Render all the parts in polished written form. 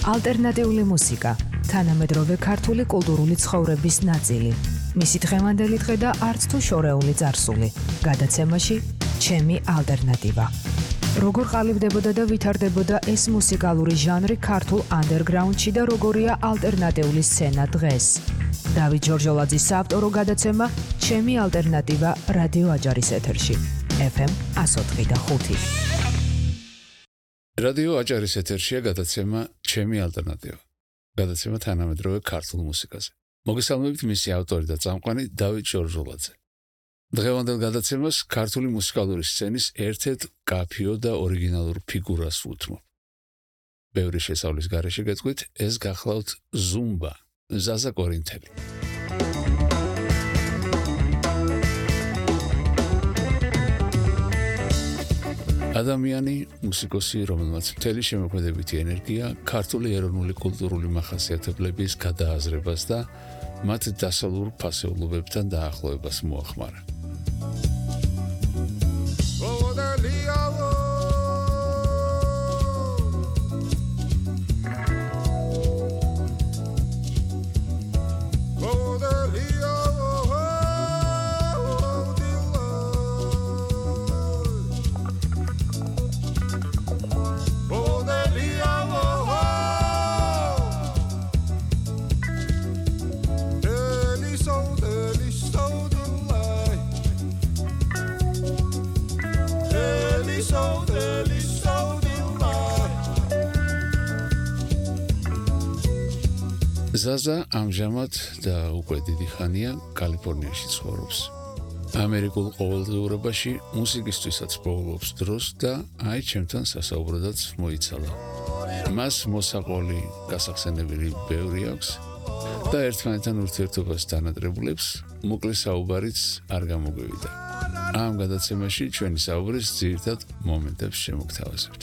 ალტერნატიული მუსიკა, თანამედროვე ქართული კულტურული ცხოვრების ნაწილი. მისი დღევანდელი დღე და არც თუ შორეული წარსული. გადაცემაში ჩემი ალტერნატივა. როგორ ყალიბდებოდა და ვითარდებოდა ეს მუსიკალური ჟანრი ქართულ ანდერგრაუნდში და როგორია ალტერნატიული სცენა დღეს. დავით ჯორჯოლაძის საავტორო გადაცემა ჩემი ალტერნატივა რადიო აჭარის ეთერში. FM 104.5. რადიო აჭარის ეთერშია გადაცემა ჩემი ალტერნატივა. გადაცემა თანამედროვე ქართულ მუსიკაზე. მოგესალმებით მისი ავტორი და წამყვანი დავით ჯორჯოლაძე. დღევანდელ გადაცემას ქართული მუსიკალური სცენის ერთ-ერთ კაფიო და ორიგინალურ ფიგურას ვუთმობ. ბევრი შესავლის გარეშე გეტყვით, ეს გახლავთ ზუმბა, ზაზა კორინთელი. ადამიანი, მუსიკოსი, რომელმაც მთელი შემოქმედებითი ენერგია ქართული ეროვნული კულტურული მახასიათებლების გადააზრებას და მათ დასალურ ფასეულობებთან დაახლოებას მოახმარა. ზაზა ამჟამად და უკვე დიდი ხანია კალიფორნიაში ცხოვრობს. ამერიკულ ყოველდღიურობაში მუსიკისთვისაც პოულობს დროს და აი ჩემთან სასაუბროდაც მოიცალა. მას მოსაყოლი გასახსენებელი ბევრი აქვს და ერთმანეთთან ურთიერთობას დანატრებულებს მოკლე საუბარიც არ გამოგვივიდა. ამ გადაცემაში ჩვენი საუბრის ძირითად მომენტებს შემოგთავაზებთ.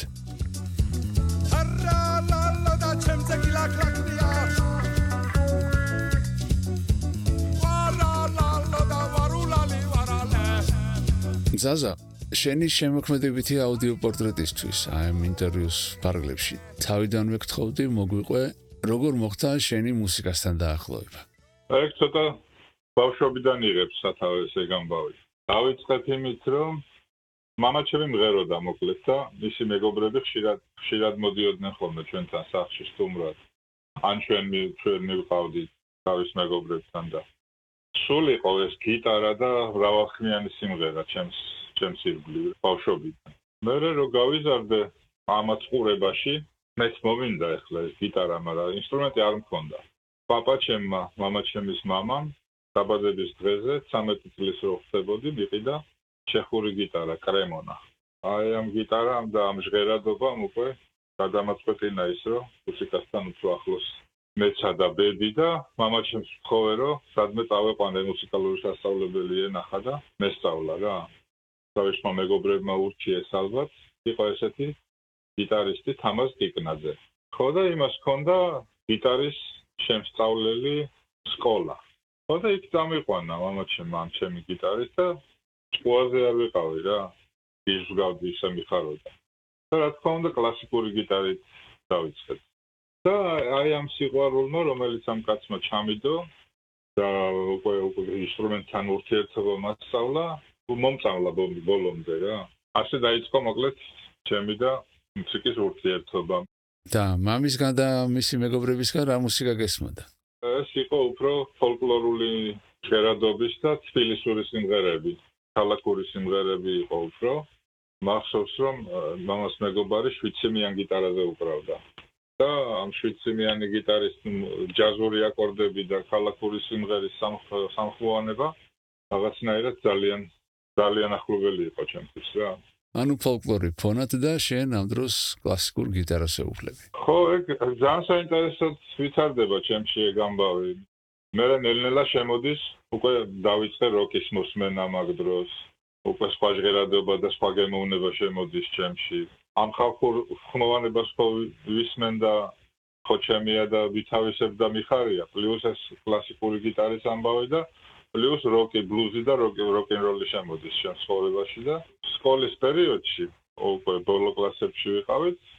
ზაზა, შენი შემოქმედებითი აუდიო პორტრეტისთვის ამ ინტერვიუს ფარგლებში თავიდანვე გთხოვდი მოგვიყვე, როგორ მოხდა შენი მუსიკასთან დაახლოება. ეგ ცოტა ბავშვობიდან იღებს სათავეს ეგ ამბავი. დავიწყეთ იმით, რომ მამაჩემი მღეროდა მოკლედ და მისი მეგობრები ხშირად მოდიოდნენ ხოლმე ჩვენთან სახლში სტუმრად. ან ჩვენ მივყავდით თავის მეგობრებთან და სულ იყო ეს გიტარა და მრავალხმიანი სიმღერა ჩემს ირგვლივ ბავშვობიდან. მე რო გავიზარდე ამათ ყურებაში, მეც მომინდა ახლა ეს გიტარა, მაგრამ ინსტრუმენტი არ მქონდა. პაპაჩემმა, მამაჩემის მამამ დაბადების დღეზე 13 წლის რო ხდებოდი, მიყიდა ჩეხური გიტარა კრემონა. აი ამ გიტარამ და ამ ჟღერადობამ უკვე გადამაწყვეტინა ის, რომ მუსიკასთან უფრო ახლოს მეცა და ბედი და მამაჩემს ვთხოვე, რომ სადმე წავეყვანე მუსიკალური სასწავლებელი ენახა და მესწავლა რა. თავისმა მეგობრებმა ურჩიეს ალბათ, იყო ესეთი გიტარისტი თამაზ კიკნაძე. ხო და იმას ჰქონდა გიტარის შემსწავლელი სკოლა. ხო და იქ დამიყვანა მამაჩემმა ამ ჩემი გიტარის და ჭკუაზე არ ვიყავი რა. გიზგავდი ისე მიხაროდა. და რა თქმა უნდა კლასიკური გიტარით დავიწყეთ. და აი ამ სიყვარულმა, რომელიც ამ კაცმა ჩამიდო და უკვე ინსტრუმენტთან ურთიერთობა მასწავლა, მომწავლა ბოლომდე რა. ასე დაიწყო მოკლედ ჩემი და მუსიკის ურთიერთობა. და მამისგან და მისი მეგობრებისგან რა მუსიკა გესმოდა? ეს იყო უფრო ფოლკლორული ჟღერადობის და თბილისური სიმღერები. ქალაქური სიმღერები იყო უფრო. მახსოვს რომ მამას მეგობარი 7 სიმიან გიტარაზე უკრავდა. და ამ 7 სიმიანი გიტარის ჯაზური აკორდები და ქალაქური სიმღერის სამხმოვანება რაღაცნაირად ძალიან ახლობელი იყო ჩემთვის რა. ანუ ფოლკლორი ფონად და შენ ამ დროს კლასიკურ გიტარას ეუფლები. ხო, ეგ ძალიან საინტერესოდ ვითარდება ჩემში ეგ ამბავი. მე ნელ-ნელა შემოდის უკვე დავიწყე როკის მოსმენა მაგ დროს. უკვე სხვა ჟღერადობა და სხვა გემოვნება შემოდის ჩემში. ამ ხალხურ ხმოვანებას ხო ვისმენ და ხო ჩემია და ვითავისებ და მიხარია. პლუს ეს კლასიკური გიტარის ამბავი და პლუს როკი, ბლუზი და როკ-ენ-როლი შემოდის ჩემს ცხოვრებაში და სკოლის პერიოდში უკვე ბოლო კლასებში ვიყავით.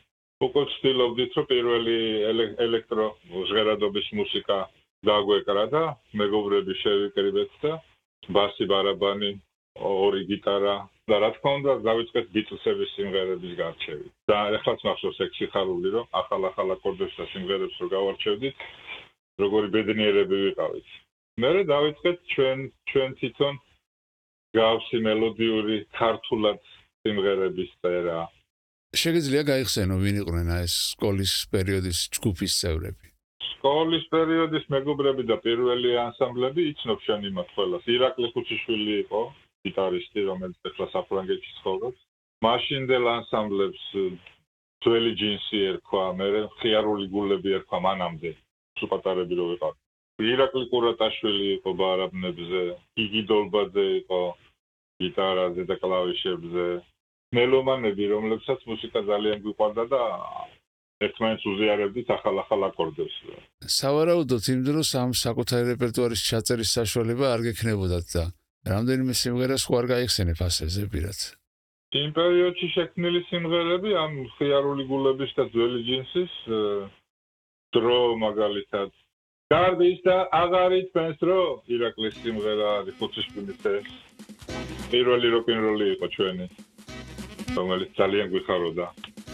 უკვე ვცდილობდით, რომ პირველი ელექტრო ჟღერადობის მუსიკა დაგვეკრა და მეგობრები შევიკრიბეთ და ბასი, ბარაბანი, ორი გიტარა და რა თქმა უნდა დავიწყეთ ბიტლსების სიმღერების გარჩევით. და ეხლაც მახსოვს ეგ სიხარული, რომ ახალ აკორდებს და სიმღერებს რო გავარჩევდით, როგორი ბედნიერები ვიყავით. მერე დავიწყეთ ჩვენ თვითონ გავსი მელოდიური ქართულად სიმღერების წერა. შეგიძლია გაიხსენო ვინ იყვნენ ეს სკოლის პერიოდის ჯგუფის წევრები? სკოლის პერიოდის მეგობრები და პირველი ანსამბლები იცნობ შენ იმათ ყველას. ირაკლი ხუციშვილი იყო გიტარისტი, რომელიც ახლა საფრანგეთში ცხოვრობს. მაშინდელ ანსამბლებს ძველი ჯინსი ერქვა, მერე ხიარული გულები ერქვა მანამდე. სუპატარები რო ვიყავ. ირაკლი კურატაშვილი იყო ბარაბნებზე, იგი დოლბაძე იყო გიტარაზე და კლავიშებზე. მელომანები, რომლებსაც მუსიკა ძალიან გვიყვარდა და ერთმანეთს უზიარებდით ახალ აკორდებს. სავარაუდოდ იმ დროს ამ საკუთარი რეპერტუარის ჩაწერის საშუალება არ გექნებოდათ და რამდენიმე სიმღერას ხო არ გაიხსენებ ასეზე პირად. იმ პერიოდში შექმნილი სიმღერები ამ ხიარული გულების და ძველი ჯინსის დრო მაგალითად გარდის და აღარი თქვენს დრო ირაკლის სიმღერა არის ხუციშვილის ეს პირველი როკ-ენ-როლი იყო ჩვენი რომელიც ძალიან გვიხაროდა.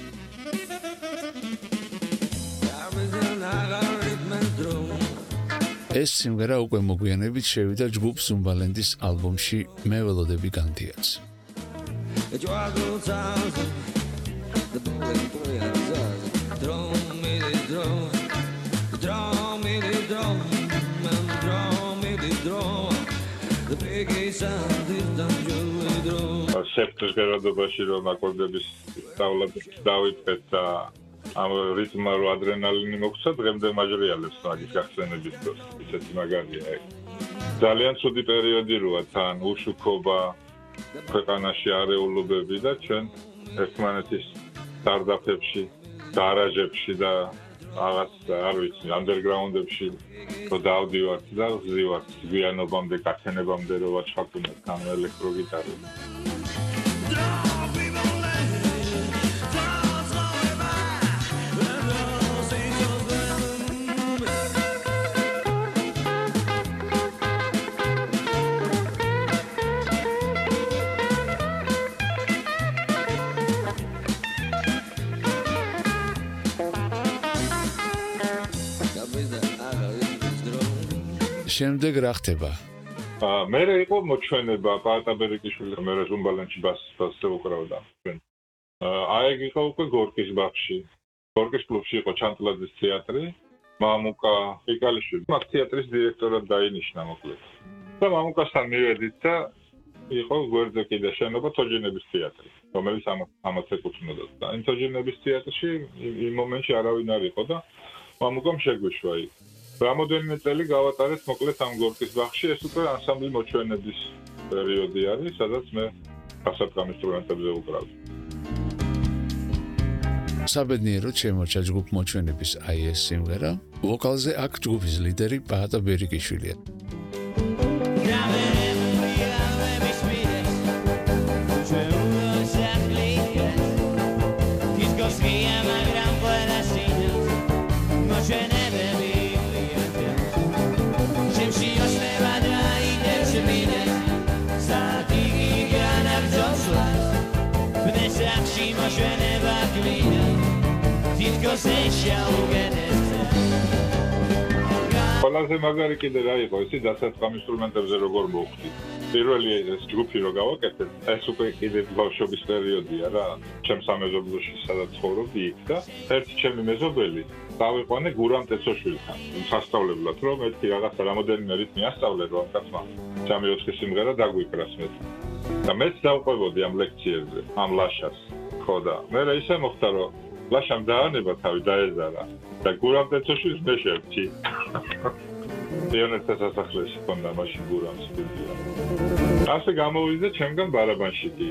ეს სიმღერა უკვე მოგვიანებით შევიდა ჯგუფ ზუმბალენდის ალბომში მე ველოდები განდიაც. სექტის გერადობაში რომ აკორდების სწავლა დავიწყეთ და ამ რიტმმა რო ადრენალინი მოგცა დღემდე მაჟრიალებს მაგის გახსენების დროს ისეთი მაგარია ეგ. ძალიან ცუდი პერიოდი როა თან უშუქობა ქვეყანაში არეულობები და ჩვენ ერთმანეთის სტარტაპებში, გარაჟებში და რაღაც არ ვიცი ანდერგრაუნდებში რო დავდივართ და ვზივართ გვიანობამდე, გაქენებამდე რო ვაჩხაპუნეთ თან ელექტროგიტარი. შემდეგ რა ხდება? მერე იყო მოჩვენება პაატა ბერიკიშვილი და მერე ზუმბალენში ბასზე უკრავდა. აეგ იყო უკვე გორკის ბაღში. გორკის კლუბში იყო ჩანტლაძის თეატრი, მამუკა იკალიშვილი მაგ თეატრის დირექტორად დაინიშნა მოკლედ. და მამუკასთან მივედით და იყო გვერდზე კიდე შენობა თოჯინების თეატრი, რომელიც ამას ეკუთვნოდა. და იმ თოჯინების თეატრში იმ მომენტში არავინ არ იყო და მამუკამ შეგვიშვა იქ. რამოდენიმე წელი გავატარეთ მოკლედ ამ გორკის ბაღში, ეს უკვე ანსამბლი მოჩვენების პერიოდი არის, სადაც მე გასატყამ ინსტრუმენტებზე ვუკრავდი. საბედნიეროდ შემორჩა ჯგუფ მოჩვენების აი ეს სიმღერა. ვოკალზე აქ ჯგუფის ლიდერი პაატა ბერიკიშვილია. ყველაზე მაგარი კიდე რა იყო ისი დასაწყამ ინსტრუმენტებზე როგორ მოვხდი. პირველი ეს ჯგუფი რო გავაკეთეთ, ეს უკვე კიდე ბავშვობის პერიოდია რა. ჩემს სამეზობლოში სადაც ცხოვრობდი იქ და ერთი ჩემი მეზობელი დავიყვანე გურამ ტეცოშვილთან. სასწავლებლად რომ მეთქი რაღაცა რამოდენიმე რიტმი ასწავლე რომ კაცმა 3-4 სიმღერა დაგვიკრას მე. და მეც დავყვებოდი ამ ლექციებზე, ამ ლაშას. ხო და მე ისე მოხდა რომ ლაშამ დაანება თავი დაეზარა და გურამ ტეცოშვილს მე შევჭი. პიონერთა სასახლეში ქონდა მაშინ გურამს სტუდია. ასე გამოვიდა ჩემგან ბარაბანში კი.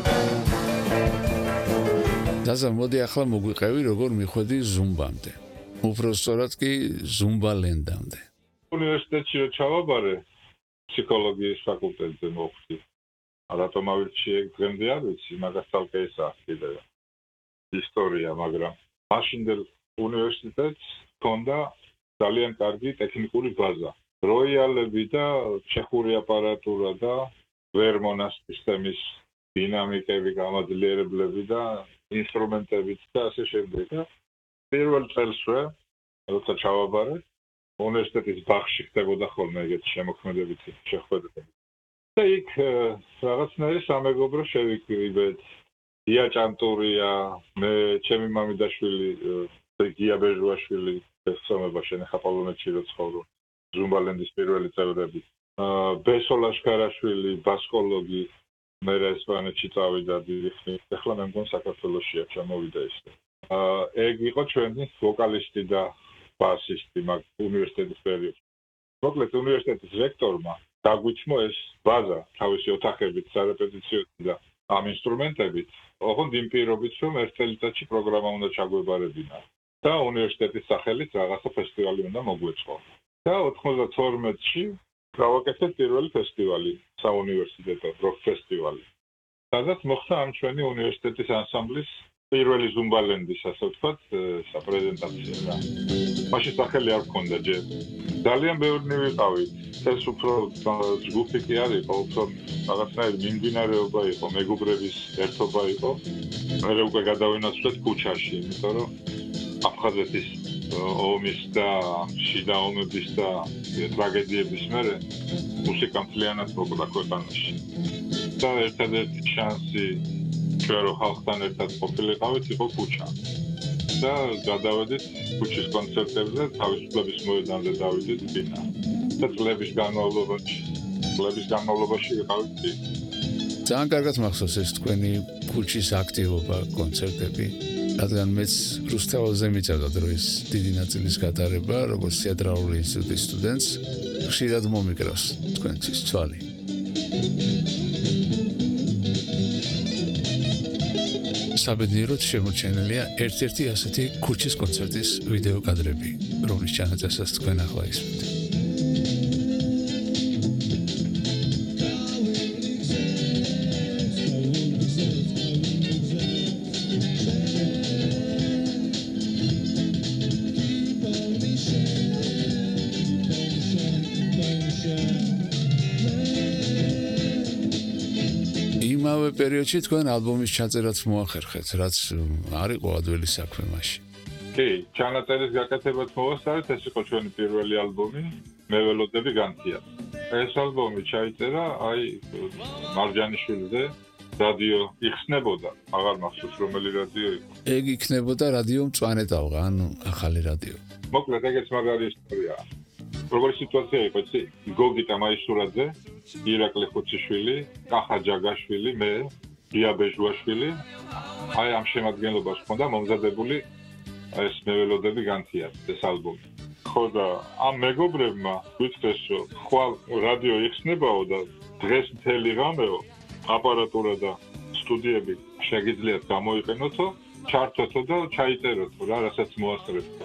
დაზა მოდი ახლა მოგვიყევი როგორ მიხვედი ზუმბამდე. უბრალოდ კი ზუმბალენდამდე. უნივერსიტეტში რო ჩავაბარე, ფსიქოლოგიის ფაკულტეტზე მოვხდი. რატომ ავირჩი ეგ დღემდე არ ვიცი, მაგას თალკე ესაა კიდევ. ისტორია, მაგრამ მაშინდელ უნივერსიტეტს ჰქონდა ძალიან კარგი ტექნიკური ბაზა. როიალები და ჩეხური აპარატურა და ვერ მონასტრის სისტემის დინამიკები, გამაძლიერებლები და ინსტრუმენტებიც და ასე შემდეგ. პირველ წელსვე, როცა ჩავაბარე, უნივერსიტეტის ბაღში ხდებოდა ხოლმე ეგეთი შემოქმედებითი შეხვედრები. და იქ რაღაცნაირი სამეგობრო შევიკრიბეთ. ია ჭანტურია, მე, ჩემი მამიდაშვილი, გია ბეჟუაშვილი, ესწავლება შენახა პოლონეთში რო ცხოვრობ. ზუმბალენდის პირველი წევრები. ბესო ლაშქარაშვილი, ბასკოლოგი, მე ესპანეთში წავიდა დიდი ხნით. ეხლა მე მგონი საქართველოშია ჩამოვიდა ის. ეგ იყო ჩვენი ვოკალისტი და ბასისტი მაგ უნივერსიტეტის პერიოდში. მოკლედ უნივერსიტეტის რექტორმა დაგვიჩნო ეს ბაზა, თავისი ოთახებით, სარეპეტიციო და ამ ინსტრუმენტებით, ოღონდ იმ პირობით, რომ ერთ წელიწადში პროგრამა უნდა ჩაგვებარებინა. და უნივერსიტეტის სახელით რაღაცა ფესტივალი უნდა მოგვეწყო. და 92-ში გავაკეთეთ პირველი ფესტივალი, საუნივერსიტეტო როკ ფესტივალი. სადაც მოხდა ამ ჩვენი უნივერსიტეტის ანსამბლის პირველი ზუმბალენდის, ასე ვთქვათ, საპრეზენტაციო. მაშინ სახელი არ ჰქონდა ჯერ. ძალიან ბევრი ვიყავით. ეს უფრო ჯგუფი კი არ იყო, უფრო რაღაცნაირი მიმდინარეობა იყო, მეგობრების ერთობა იყო. მე უკვე გადავინაცვლეთ ქუჩაში, იმიტომ რომ აფხაზეთის ომის და შიდა ომების და ტრაგედიების მერე მუსიკა მთლიანად მოკვდა ქვეყანაში. და ერთადერთი შანსი ჩვენ რო ხალხთან ერთად ყოფილიყავით იყო ქუჩა. და გადავედით ქუჩის კონცერტებზე, თავისუფლების მოედანზე დავიდით ბინა. და წლების განმავლობაში ვიყავით. ძალიან კარგად მახსოვს ეს თქვენი ქუჩის აქტივობა, კონცერტები. რადგან მეც რუსთაველზე მიწევდა დროის დიდი ნაწილის გატარება, როგორც თეატრალური ინსტიტუტის სტუდენტს, ხშირად მომიკრავს თქვენთვის თვალი. საბედნიეროდ შემორჩენილია ერთ-ერთი ასეთი ქუჩის კონცერტის ვიდეო კადრები, რომლის ჩანაწერსაც თქვენ ახლა ისმენთ. იმავე პერიოდში თქვენ ალბომის ჩაწერაც მოახერხეთ, რაც არ იყო ადვილი საქმე მაშინ. კი, ჩანაწერის გაკეთებაც მოვასწარეთ, ეს იყო ჩვენი პირველი ალბომი, მე ველოდები განთია. ეს ალბომი ჩაიწერა, მარჯანიშვილზე, რადიო იხსნებოდა, აღარ მახსოვს რომელი რადიო იყო. ეგ იქნებოდა რადიო მწვანე ტალღა, ანუ ახალი რადიო. მოკლედ ეგეც მაგარი ისტორიაა. როგორი სიტუაცია იყო, იცი? გოგიტა მაისურაძე, ირაკლი ხუციშვილი, კახა ჯაგაშვილი, მე, გია ბეჟუაშვილი, ამ შემადგენლობას ჰქონდა მომზადებული ეს მეველოდები განთიათ, ეს ალბომი. ხო და ამ მეგობრებმა ვიტყეს, რომ ხვალ რადიო იხსნებაო და დღეს მთელი ღამეო აპარატურა და სტუდიები შეგიძლიათ გამოიყენოთო, ჩართოთო და ჩაიწეროთო რა, რასაც მოასწრებთ.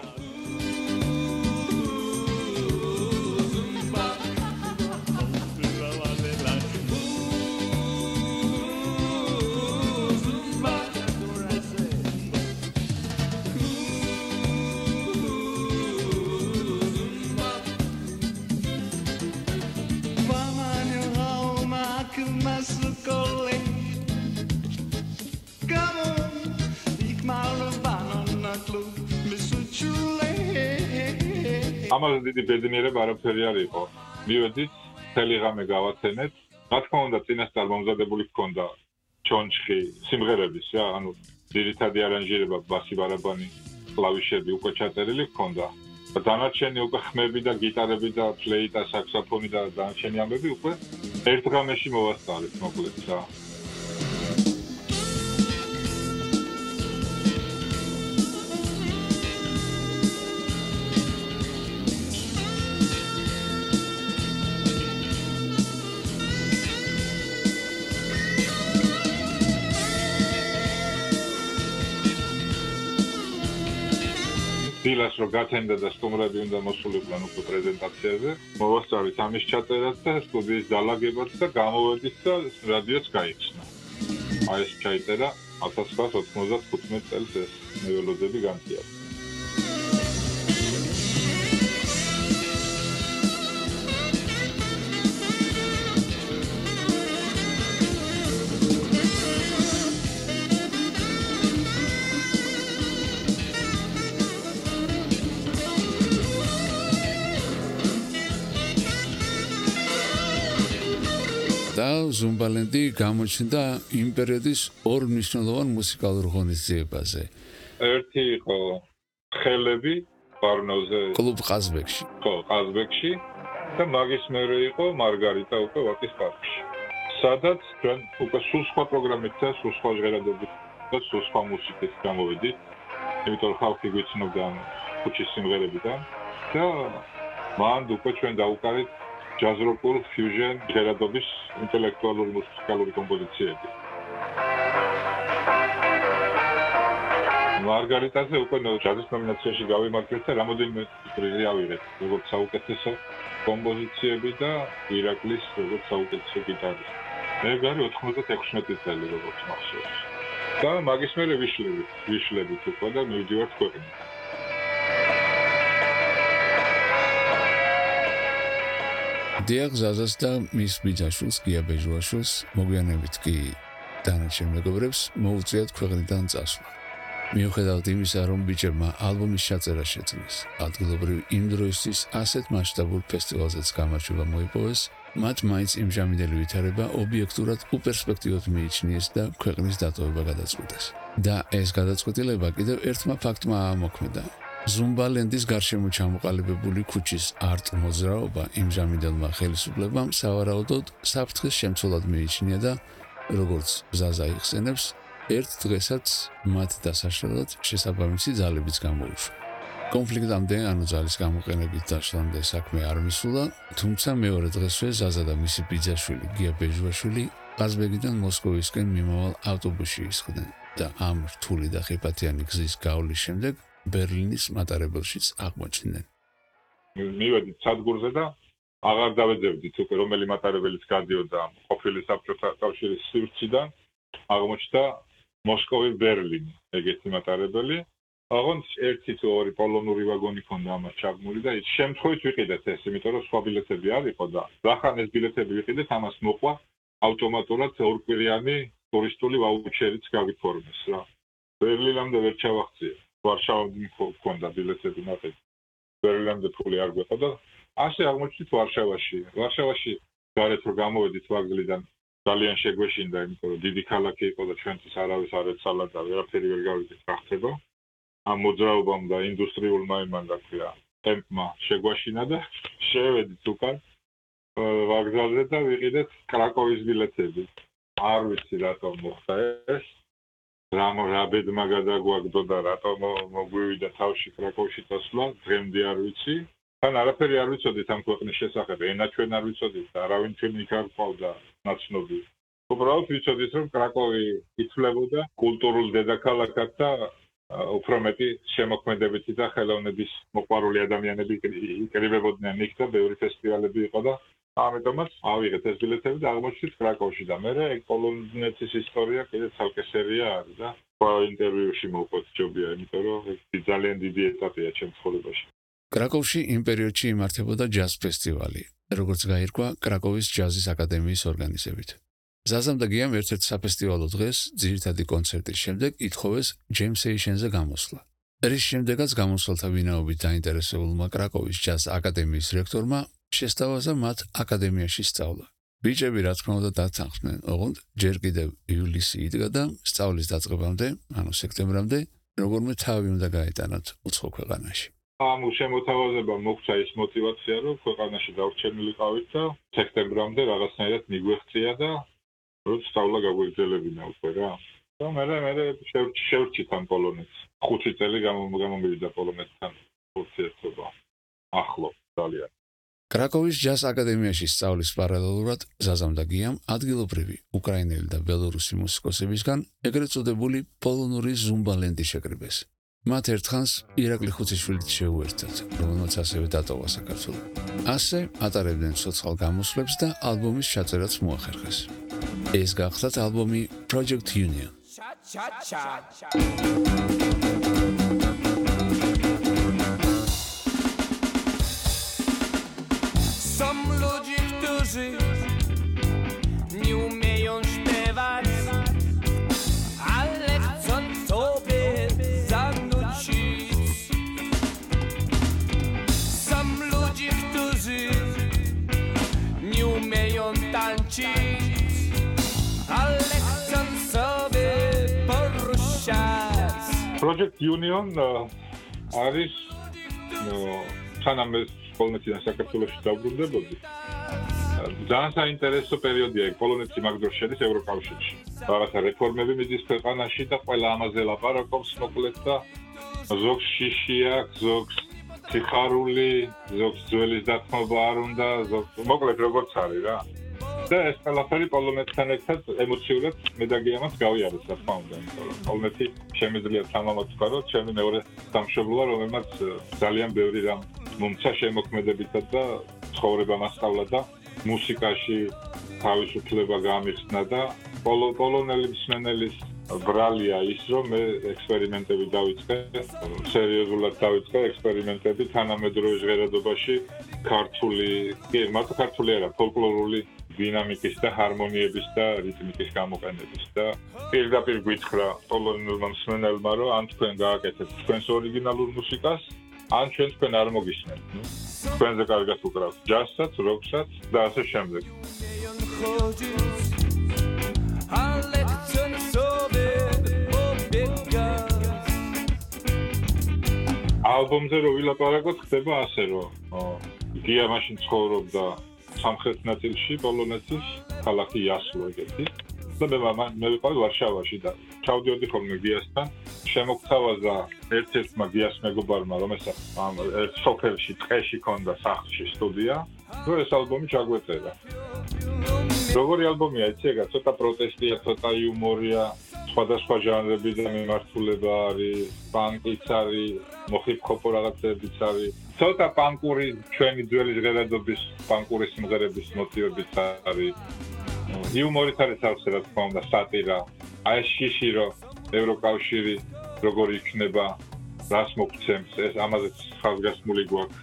ამაზე დიდი ბედნიერება არაფერი არ იყო. მივედით, მთელი ღამე გავაცენეთ. რა თქმა უნდა, წინასწარ მომზადებული ჰქონდა ჩონჩხი სიმღერების, რა, ანუ ძირითადი არანჟირება, ბასი, ბარაბანი, კლავიშები უკვე ჩაწერილი ჰქონდა. დანარჩენი უკვე ხმები და გიტარები და ფლეიტა, საქსოფონი და დანარჩენი ამბები უკვე ერთ ღამეში მოვასწარეთ, მოკლედ რა. დილას რომ გათენდა და სტუმრები უნდა მოსულიყვნენ უკვე პრეზენტაციაზე, მოვასწავით ამის ჩაწერას და სტუდიის დალაგებაც და გამოვედით და რადიოც გაიხსნა. აი ეს ჩაიწერა 1995 წელს ეს მელოდიები განხილვა. და ზუმბალენდი გამოჩნდა იმ პერიოდის ორ მნიშვნელოვან მუსიკალურ ღონისძიებაზე. ერთი იყო ხელები პარნოზე კლუბ ყაზბეგში. ხო, ყაზბეგში და მაგის მერე იყო მარგარიტა უკვე ვაკის პარკში. სადაც ჩვენ უკვე სულ სხვა პროგრამით და სულ სხვა ჟღერადობით და სულ სხვა მუსიკით გამოვიდით. იმიტომ რომ ხალხი გვიცნობდა ქუჩის სიმღერებიდან და მანდ უკვე ჩვენ დავუკარით ჯაზ-როკულ ფიუჟენ ჟღერადობის ინტელექტუალური მუსიკალური კომპოზიციები. მარგარიტაზე უკვე ჯაზის ნომინაციაში გავიმარჯვეთ და რამოდენიმე პრიზი ავიღეთ, როგორც საუკეთესო კომპოზიციები და ირაკლის როგორც საუკეთესო გიტარისტი. მე გარი 96 წელი როგორც მახსოვს. და მაგის მერე ვიშლებით უკვე და მივდივართ ქვეყნიდან. დიახ, ზაზას და მის ბიძაშვილს, გია ბეჟუაშვილს, მოგვიანებით კი დანარჩენ მეგობრებს მოუწიათ ქვეყნიდან წასვლა. მიუხედავად იმისა, რომ ბიჭებმა ალბომის ჩაწერა შეძლეს, ადგილობრივ იმ დროისთვის ასეთ მასშტაბურ ფესტივალზეც გამარჯვება მოიპოვეს, მათ მაინც იმჟამინდელი ვითარება ობიექტურად უპერსპექტივოდ მიიჩნიეს და ქვეყნის დატოვება გადაწყვიტეს. და ეს გადაწყვეტილება კიდევ ერთმა ფაქტმა ამოქმედა. ზუმბალენდის გარშემო ჩამოყალიბებული ქუჩის არტ-მოძრაობა იმჟამინდელმა ხელისუფლებამ სავარაუდოდ საფრთხის შემცველად მიიჩნია და როგორც ზაზა იხსენებს, ერთ დღესაც მათ დასაშლელად შესაბამისი ძალებიც გამოუშვა. კონფლიქტამდე, ანუ ძალის გამოყენებით დაშლამდე საქმე არ მისულა, თუმცა მეორე დღესვე ზაზა და მისი ბიძაშვილი გია ბეჟუაშვილი ყაზბეგიდან მოსკოვისკენ მიმავალ ავტობუსში ისხდნენ და ამ რთული და ხიფათიანი გზის გავლის შემდეგ ბერლინის მატარებელშიც აღმოჩნდნენ. მივედით სადგურზე და აღარ დავეძებდით უკვე რომელი მატარებელიც გადიოდა ყოფილი საბჭოთა კავშირის სივრციდან, აღმოჩნდა მოსკოვი ბერლინი, ეგეთი მატარებელი. აღონც ერთი თუ ორი პოლონური ვაგონი ქონდა ამას ჩაბმული და ის შემთხვევით ვიყიდეთ ეს, იმიტომ რომ სხვა ბილეთები არ იყო და რახან ეს ბილეთები ვიყიდეთ, ამას მოყვა ავტომატურად ორკვირიანი ტურისტული ვაუჩერიც გავიფორმეს რა. ბერლინამდე ვერ ჩავახციე. ვარშავამდე მქონდა ბილეთები ნახეთ. ბერლინამდე ფული არ გვეყო და ასე აღმოჩნდით ვარშავაში. ვარშავაში გარეთ რომ გამოვედით ვაგლიდან ძალიან შეგვეშინდა, იმიტომ რომ დიდი ქალაქი იყო და ჩვენთვის არავის არ ეცალა და ვერაფერი ვერ გავიგეთ რა ხდება. ამ მოძრაობამ და ინდუსტრიულმა იმან რა ქვია, ტემპმა შეგვაშინა და შევედით უკან ვაგზალზე და ვიყიდეთ კრაკოვის ბილეთები. არ ვიცი რატომ მოხდა ეს. რა ბედმა გადაგვაგდო და რატომ მოგვივიდა თავში კრაკოვში წასვლა, დღემდე არ ვიცი. თან არაფერი არ ვიცოდით ამ ქვეყნის შესახებ, ენა ჩვენ არ ვიცოდით და არავინ ჩვენ იქ არ ყავდა ნაცნობი. უბრალოდ ვიცოდით, რომ კრაკოვი ითვლებოდა კულტურულ დედაქალაქად და უფრო მეტი შემოქმედებითი და ხელოვნების მოყვარული ადამიანები იკრიბებოდნენ იქ და ბევრი ფესტივალები იყო და ამიტომაც ავიღეთ ეს ბილეთები და აღმოჩნდით კრაკოვში და მერე პოლონეთის ისტორია კიდე ცალკე სერია არის და ინტერვიუში მოვყვეთ ჯობია, იმიტომ რომ ეს ძალიან დიდი ეტაპია ჩემს ცხოვრებაში. კრაკოვში იმ პერიოდში იმართებოდა ჯაზ ფესტივალი, როგორც გაირკვა კრაკოვის ჯაზის აკადემიის ორგანიზებით. ზაზამ და გიამ ერთ-ერთ საფესტივალო დღეს, ძირითადი კონცერტის შემდეგ ითხოვეს ჯემ სეიშენზე გამოსვლა. რის შემდეგაც გამოსვლათა ვინაობით დაინტერესებულმა კრაკოვის ჯაზ აკადემიის რექტორმა შესთავაზა მათ აკადემიაში სწავლა. ბიჭები რა თქმა უნდა დათანხმდნენ, ოღონდ ჯერ კიდევ ივლისი იდგა და სწავლის დაწყებამდე, ანუ სექტემბრამდე, როგორმე თავი უნდა გაეტანათ უცხო ქვეყანაში. ამ შემოთავაზებამ მოგვცა ის мотиваცია, რომ ქვეყანაში დავრჩენილიყავით და სექტემბრამდე რაღაცნაირად მიგვეღწია და რომ სწავლა გაგვეგრძელებინა უკვე რა. და მე შევრჩით ამ პოლონეთს. 5 წელი გამომივიდა პოლონეთთან ურთიერთობა. ახლო ძალიან. კრაკოვის ჯაზ აკადემიაში სწავლის პარალელურად ზაზამ და გიამ ადგილობრივი უკრაინელი და ბელორუსი მუსიკოსებისგან ეგრეთ წოდებული პოლონური ზუმბალენდი შეკრიბეს. მათ ერთხანს ირაკლი ხუციშვილი შეუერთდათ, რომელმაც ასევე დატოვა საქართველო. ასე ატარებდნენ ცოცხალ გამოსვლებს და ალბომის ჩაწერაც მოახერხეს. ეს გახლდათ ალბომი Project Union. Są ludzie, którzy nie umieją śpiewać, ale chcą sobie zanucić. Są ludzie, którzy nie umieją tańczyć, ale chcą sobie poruszać. Project Union არის სანამ ეს პოლონეთიდან საქართველოში დაბრუნდებოდი. ძალიან საინტერესო პერიოდია იქ პოლონეთი მაგ დროს შედის ევროკავშირში. რაღაცა რეფორმები მიდის ქვეყანაში და ყველა ამაზე ლაპარაკობს მოკლედ და ზოგს შიში აქვს, ზოგს სიხარული, ზოგს ძველის დათმობა არ უნდა, ზოგს მოკლედ როგორც არის რა. და ეს ყველაფერი პოლონეთთან ერთად ემოციურად მე და გიამაც გავიარეთ რა თქმა უნდა. პოლონეთი შემიძლია თამამად ვქაროთ, ჩემი მეორე სამშობლოა, რომელმაც ძალიან ბევრი რამ მომცა შემოქმედებითად და ცხოვრება მასწავლა და მუსიკაში თავისუფლება გამიხსნა და პოლონელი მსმენელის ბრალია ის, რომ მე ექსპერიმენტები დავიწყე, სერიოზულად დავიწყე ექსპერიმენტები თანამედროვე ჟღერადობაში ქართული, კი, მარტო ქართული არა, ფოლკლორული დინამიკის და ჰარმონიების და რიტმიკის გამოყენების და პირდაპირ გითხრა პოლონელმა მსმენელმა, რომ ან თქვენ გააკეთეთ თქვენს ორიგინალურ მუსიკას, ან ჩვენ თქვენ არ მოგისმენთ. თქვენზე კარგად უკრავთ ჯაზსაც, როკსაც და ასე შემდეგ. ალბომზე რო ვილაპარაკოთ, ხდება ასე, რომ გია მაშინ ცხოვრობდა სამხრეთ ნაწილში პოლონეთის ქალაქი იასლო ეგეთი და მე ვიყავი ვარშავაში და ჩავდიოდი ხოლმე გიასთან შემოგთავაზა ერთ-ერთმა გიას მეგობარმა რომელსაც ერთ სოფელში ტყეში ჰქონდა სახლში სტუდია რომ ეს ალბომი ჩაგვეწერა როგორი ალბომია იცი ეგა ცოტა პროტესტია ცოტა იუმორია სხვადასხვა ჟანრებიდან მიმართულება არის პანკიც არის მოხიფ-ხოპო რაღაცებიც არის ცოტა პანკური ჩვენი ძველი ჟღერადობის პანკური სიმღერების მოტივებიც არის იუმორით არის ახსე რა თქმა უნდა სატირა აი ეს შიში რომ ევროკავშირი როგორი იქნება რას მოგცემს ეს ამაზეც ხაზგასმული გვაქვს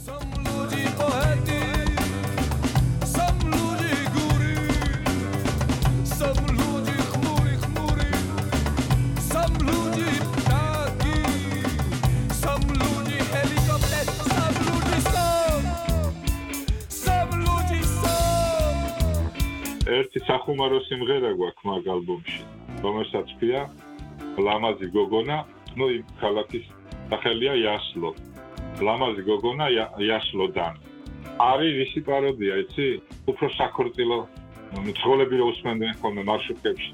ერთი სახუმარო სიმღერა გვაქვს მაგ ალბომში, რომელსაც ქვია ლამაზი გოგონა, ну იმ ქალაქის სახელია იასლო. ლამაზი გოგონა იასლოდან. არის ისი პაროდია, იცი? უფრო საქორწილო მცხოვრები რო უსმენდნენ ხოლმე მარშრუტებში.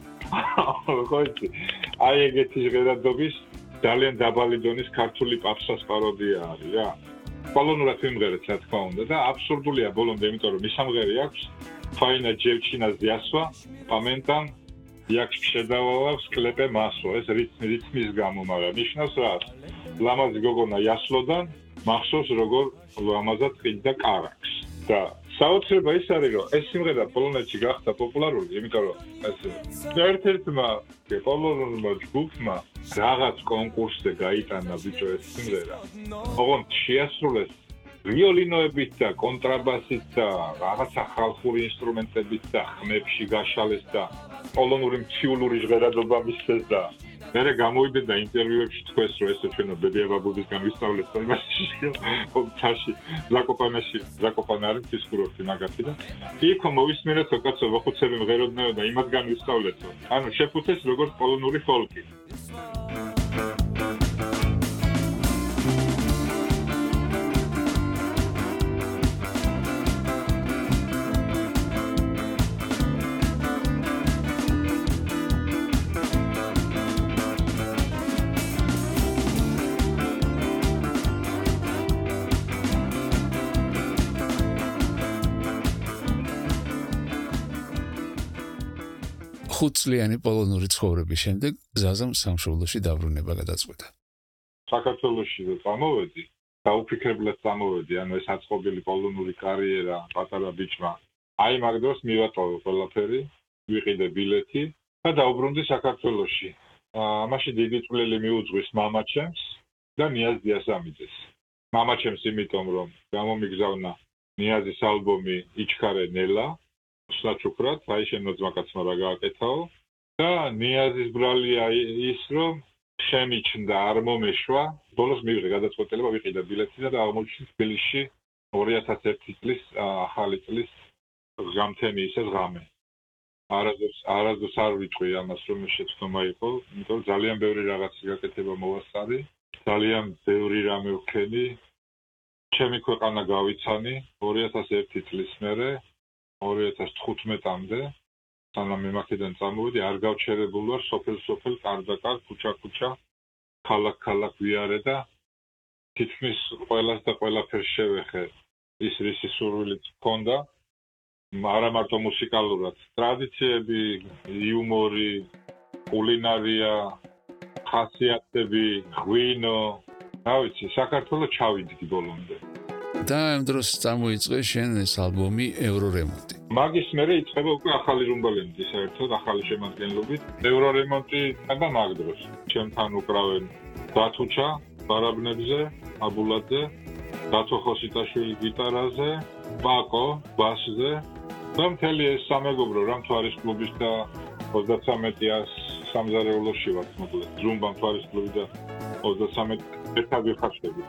ხო იცი? აი ეგეთი ჟღერადობის ძალიან დაბალი დონის ქართული პაფსას პაროდია არის რა. პოლონურად სიმღერაც რა თქმა უნდა და აბსურდულია ბოლომდე, იმიტომ რომ ის სამღერი აქვს Fajna dziewczyna zjasła, pamiętam jak sprzedawała w sklepie masło, jest rytmizm gamu mara. Ნიშნავს raz. Lamazi gogona jaslodan, maxsos როგორ ლამაზად ყიდდა კარაქს. და საოცრება ის არის, რომ ეს სიმღერა პოლონეთში გახდა პოპულარული, იმიტომ რომ ეს ერთ-ერთმა პოლონურმა ჯგუფმა რაღაც კონკურსზე გაიტანა ბიჭო ეს სიმღერა. ოღონდ შეასრულეს ვიოლინოებით და კონტრაბასით და რაღაცა ხალხური ინსტრუმენტებით და ხმებში გაშალეს და პოლონური მცირული ჟღერადობა მისცეს და მე გამოვიდა და ინტერვიუებში თქვეს რომ ესე ჩვენო ბებია ბაბუდისგან ვისწავლეთ და იმაში ჩაში ზაკოპანა არის ის კურორტი მაგათი და იქ მოვისმინეთ რომ კაცო ვახუცები მღეროდნენ და იმათგან ვისწავლეთ ანუ შეფუთეს როგორც პოლონური ფოლკი ხუთწლიანი პოლონური ცხოვრების შემდეგ ზაზამ სამშობლოში დაბრუნება გადაწყვეტა. საქართველოში წამოვედი, დაუფიქრებლად წამოვედი, ანუ ეს აწყობილი პოლონური კარიერა პატარა ბიჭმა. აი მაგ დროს მივატოვე ყველაფერი, ვიყიდე ბილეთი და დაუბრუნდი საქართველოში. ამაში დიდი წვლილი მიუძღვის მამაჩემს და ნიაზ დიასამიძეს. მამაჩემს იმიტომ რომ გამომიგზავნა ნიაზის ალბომი იჩქარე ნელა, სლაჩუქრად, აი შენო ძმაკაცმა რა გააკეთაო და ნიაზის ბრალია ის რომ შემიჩნდა არ მომეშვა, ბოლოს მივიღე გადაწყვეტილება ვიყიდე ბილეთი და აღმოჩნდა თბილისში 2001 წლის ახალი წლის ღამთენი ისე ღამე. არასდროს არ ვიტყვი ამას რომ შეცდომა იყო, იმიტომ რომ ძალიან ბევრი რაღაცის გაკეთება მოვასწარი, ძალიან ბევრი რამე ვქენი. ჩემი ქვეყანა გავიცანი 2001 წლის მერე 2015-მდე, სანამ მემაქედან წამოვედი, არ გავჩერებულ ვარ სოფელ-სოფელ, კარდაკარ, ქუჩა-ქუჩა, ქალაქ-ქალაქ ვიარე და თითქმის ყველას და ყველაფერს შევეხე ის რისი სურვილიც მქონდა. არა მარტო მუსიკალურად, ტრადიციები, იუმორი, კულინარია, ხასიათები, ღვინო, რა ვიცი, საქართველოს ჩავიდი ბოლომდე. და ამ დროს წამოიწყე შენ ეს ალბომი ევრორემონტი. მაგის მერე იწყება უკვე ახალი რუმბალენდი, საერთოდ ახალი შემადგენლობით. ევრორემონტი ხდება მაგ დროს. ჩემთან უკრავენ დათუჩა ბარაბნებზე, აბულაძე, დათო ხოსიტაშვილი გიტარაზე, ბაკო ბასზე. და მთელი ეს სამეგობრო რა მთვარის კლუბის და 33-ას სამზარეულოში ვართ მოკლედ. ზუმბა მთვარის კლუბი და 33 ერთად ვიხარშები.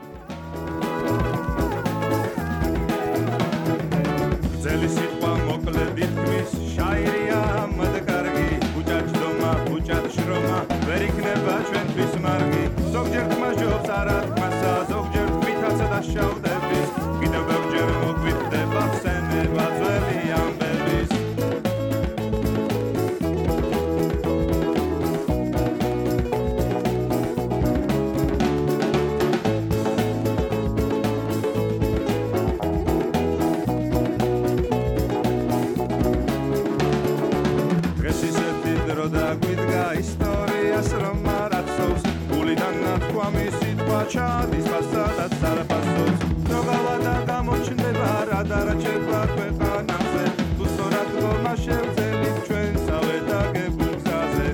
ძელი სიტყვა მოკლედ ითქმის, შაირია მადკარგი, ბუჭაჭდომა, ბუჭაჭრომა, ვერ იქნება ჩვენთვის მარგი. ზოგჯერ თმაჟობს არა თმასა, ზოგჯერ თვითაცა და შავდების, კიდევ ბევრჯერ მოგვიხდება ხსენება ძველი ამბების. ჩადის ფასადაც არაფასობს ნოგავა და გამოჩნდება რადარაჩება ქვეყანაზე თუ სწორად გომა შევძელით ჩვენსავე დაგებულ გზაზე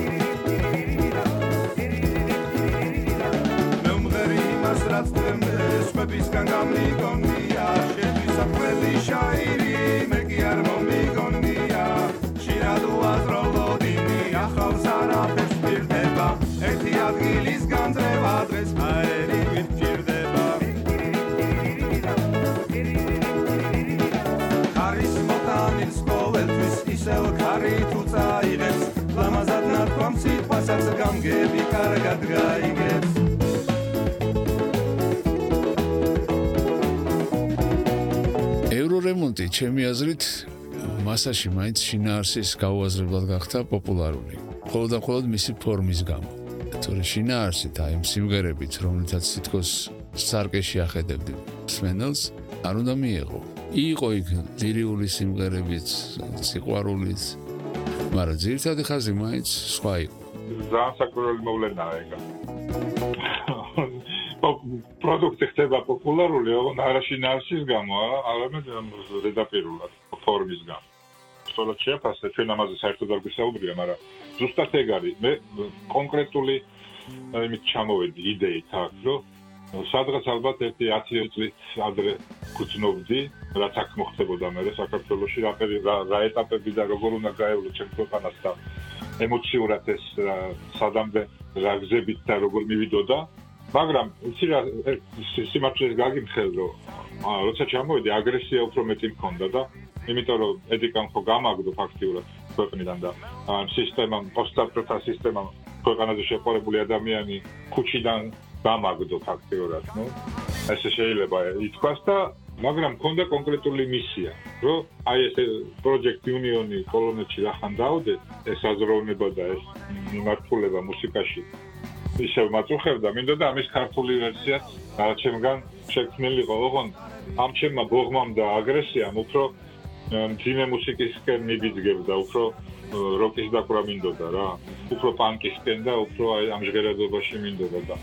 მე უმღერი იმას რაც დღემდე სხვებისგან გამიგონია შეთვის საქმელი შაირი მე კი არ მომიგონია შირად უაზროლოდინი ახალს არაფერს პირდება ერთი ადგილის განძრევა დღეს აერი გვირდება ხარის მოტანილს ყოველთვის ისევ ხარი თუ წაიღებს ლამაზად ნათქვამ სიტყვასაც გამგები კარგად გაიგებს ევრორემონტი ჩემი აზრით მასაში მაინც შინაარსის გაუაზრებლად გახდა პოპულარული. მხოლოდ მისი ფორმის გამო. თორე შინაარსით აი იმ სიმღერებით, რომლითაც თითქოს სარკეში ახედებდი მსმენელს, არ უნდა მიეღო. იყო იქ ლირიული სიმღერებით, სიყვარულით, მაგრამ ძირითადი ხაზი მაინც სხვა იყო. ძალიან საკურველი მოვლენაა ეგა. პროდუქტი ხდება პოპულარული, არა შინაარსის გამო, არამედ ზედაპირულად ფორმის გამო. სწორად შეაფასე, ჩვენ ამაზე საერთოდ არ გვისაუბრია, მაგრამ ზუსტად ეგ არის. მე კონკრეტული იმით ჩამოვედი იდეით აქ, რომ სადღაც ალბათ 10 წლით ადრე გძნობდი, რაც აქ მოხდებოდა მე საქართველოში, რა ეტაპები და როგორ უნდა გაევლო ჩემ ქვეყანას და ემოციურად ეს სადამდე რა გზებით და როგორ მივიდოდა. მაგრამ იცი რა სიმართლეს გაგიმხელ, რომ როცა ჩამოვედი აგრესია უფრო მეტი მქონდა და იმიტომ რომ ედიკამ ხო გამაგდო ფაქტიურად ქვეყნიდან და სისტემამ, პოსტაპროთა სისტემამ ქვეყანაზე შეყოლებული ადამიანი ქუჩიდან გამაგდო ფაქტიურად, ნუ ესე შეიძლება ითქვას და მაგრამ მქონდა კონკრეტული მისია, რომ აი ეს პროექტ იუნიონი პოლონეთში რახან დაუდეთ, ეს აზროვნება და ეს მიმართულება მუსიკაში ისევ მაწუხებდა, მინდოდა ამის ქართული ვერსიაც ჩემგან შექმნილიყო, ოღონდ ამ ჩემმა ბოღმამ და აგრესიამ უფრო ძიმე მუსიკისკენ მიბიძგებდა, უფრო როკის დაკვრა მინდოდა რა. უფრო პანკისკენ და უფრო აი ამ ჟღერადობაში მინდოდა და.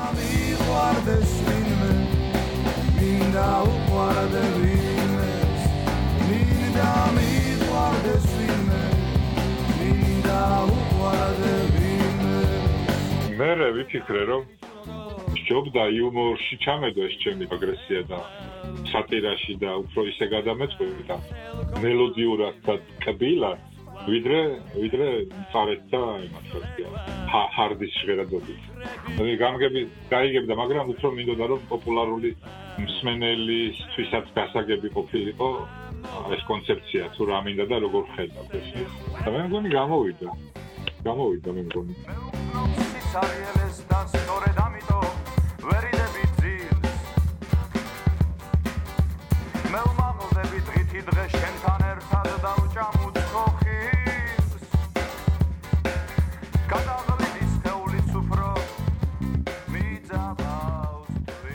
მე ვიფიქრე რომ ჯობდა იუმორში ჩამედო ეს ჩემი აგრესია და სატირაში და უფრო ისე გადამეწყვეტა მელოდიურად და კბილად ვიდრე ფარეთთა იმასია ჰარდის ჟღერადობით. მე გაიგებდა, მაგრამ უფრო მინდოდა რომ პოპულარული მსმენელისთვისაც გასაგები ყოფილიყო ეს კონცეფცია თუ რა მინდა და როგორ ხედავ ეს. და მე მგონი გამოვიდა მე მგონი. Sarielles dan store damito veridები ძილს მე უმაღლდები დღითი დღე შენთან ერთად დავჭამუცო ხილს გადაღლიდის თეულიც უფრო მიძაბავს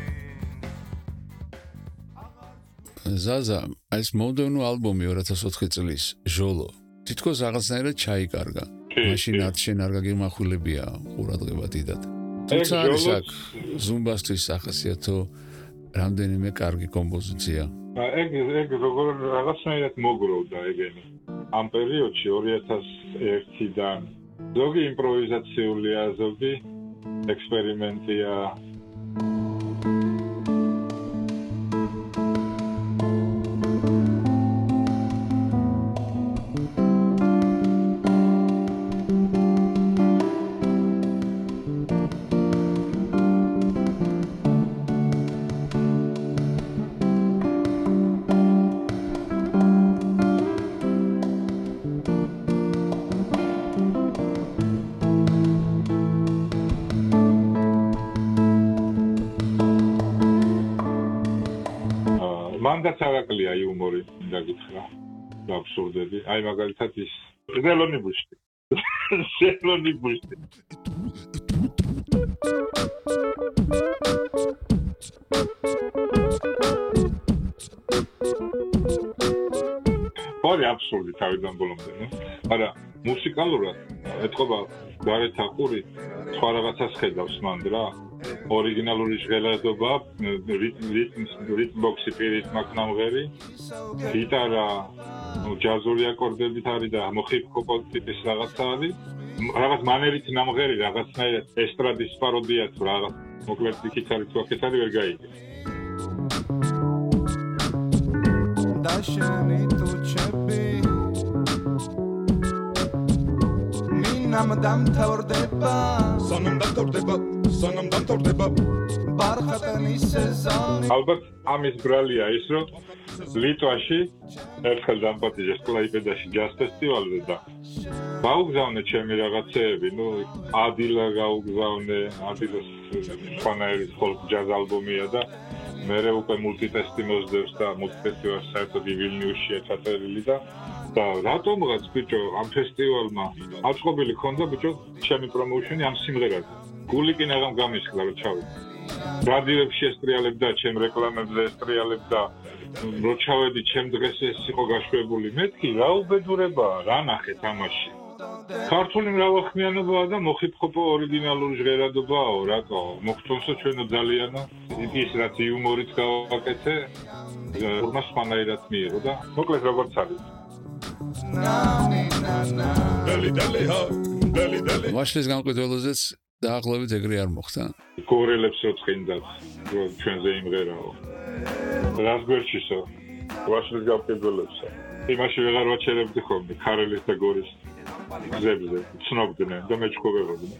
ზაზა ეს მომდევნო ალბომი 2004 წლის ჟოლო თითქოს რაღაცნაირად ჩაიკარგა. მაშინ არც შენ არ გაგიმახვილებია ყურადღება დიდად. თუმცა არის აქ ზუმბასთვის სახასიათო რამდენიმე კარგი კომპოზიცია. ეგ როგორ რაღაცნაირად მოგროვდა ეგენი. ამ პერიოდში 2001-დან ზოგი იმპროვიზაციულია, ზოგი ექსპერიმენტია. მანდაც არაკლია იუმორი დაგითხრა და აბსურდები. აი მაგალითად ის ზელონი ბუშტი. ორი აბსურდი თავიდან ბოლომდე, მაგრამ მუსიკალურად ეთყობა გარეთ აყური სხვა რაღაცას ხედავს მანდ რა. ორიგინალური ჟღერადობა, რიტმბოქსი პირით მაკნამღერი, გიტარა, ჯაზური აკორდებით არის და მოხიფ-ჰოპ ტიპის რაღაცა არის. რაღაც მანერით ნამღერი, რაღაცნაირად ესტრადის პაროდია თუ რაღაც. მოკლედ იქით არის თუ აქეთ არის ვერ გაიგე. დაშენი თუ ჩები მინამ დამთავრდება სანამ დამთავრდება ბარხატნის სეზონი. ალბათ ამის ბრალია ის რომ ლიტვაში ერთხელ დამპატიჟეს კლაიპედაში ჯაზ ფესტივალზე და გაუგზავნე ჩემი რაღაცეები, ადილა გაუგზავნე, ადილას სხვანაირი folk jazz ალბომია და მერე უკვე მულტიტესტი მოსდევს და მულტიფესტივალს საერთოდ ვილნიუსშია ჩაწერილი და რატომღაც ბიჭო ამ ფესტივალმა აწყობილი ქონდა ბიჭო ჩემი პრომოუშენი ამ სიმღერაზე. გული კი ნაღამ გამისხდა რომ ჩავიდე. რადიოებში ესტრიალებდა, ჩემ რეკლამებზე ესტრიალებდა, რო ჩავედი ჩემ დღეს ეს იყო გაშვებული. მეთქი რა უბედურებაა, რა ნახე თამაში. ქართული მრავალხმიანობაა და მოხიფ-ჰოპ ორიგინალური ჟღერადობაა, რატო? მოგწონსო ჩვენო ძალიანო. ის რაც იუმორით გავაკეთე, თურმე სხვანაირად მიიღო და მოკლედ როგორც არის. ვაშლის გამყიდველოზეც დაახლოებით ეგრე არ მოხდა. გორელებს რო წინდათ, რო ჩვენზე იმღერაო. რას გვერდშისო? ვაშლის გამყიდველებსა. იმაში ვეღარ ვაჩერებდი ხოლმე, ქარელის და გორის გზებზე, ცნობდნენ და მეჩქოვებოდნენ.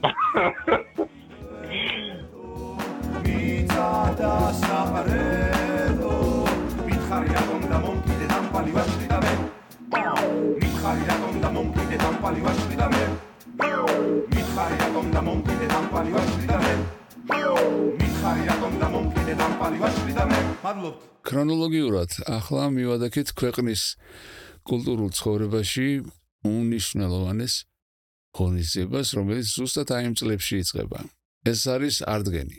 მიწადა საყრელო, მითხარი რატომ და მომკიდე დამპალი ვაშლი და მე. მითხარი რატომ და მომკიდე დამპალი ვაშლი და მე. მითხარი რატომ და მომკიდე დამპალი ვაშლი და მე. მითხარი რატომ და მომკიდე დამპალი ვაშლი და მე. მადლობთ. ქრონოლოგიურად ახლა მივადაქეთ ქვეყნის კულტურულ ცხოვრებაში უნიშნელოვანეს ღონისძიებას, რომელიც ზუსტად აი ამ წლებში იწყება. ეს არის არტგენი.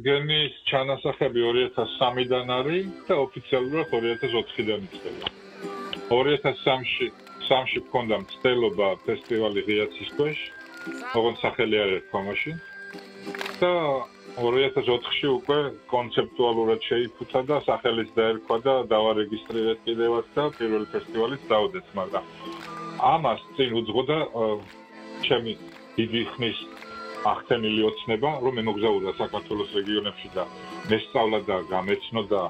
არტგენის ჩანასახები 2003-დან არის და ოფიციალურად 2004-დან იწყება. 2003-ში მქონდა მცდელობა ფესტივალი ღიაცის ქვეშ, ოღონდ სახელი არ ერქვა მაშინ. და 2004-ში უკვე კონცეპტუალურად შეიფუთა და სახელიც დაერქვა და დავარეგისტრირეთ კიდევაც და პირველი ფესტივალიც დავდეთ, მაგრამ ამას წინ უძღოდა ჩემი დიდი ხნის ახთენილი ოცნება, რომ მე მოგზაურდა საქართველოს რეგიონებში და მესწავლა და გამეცნო და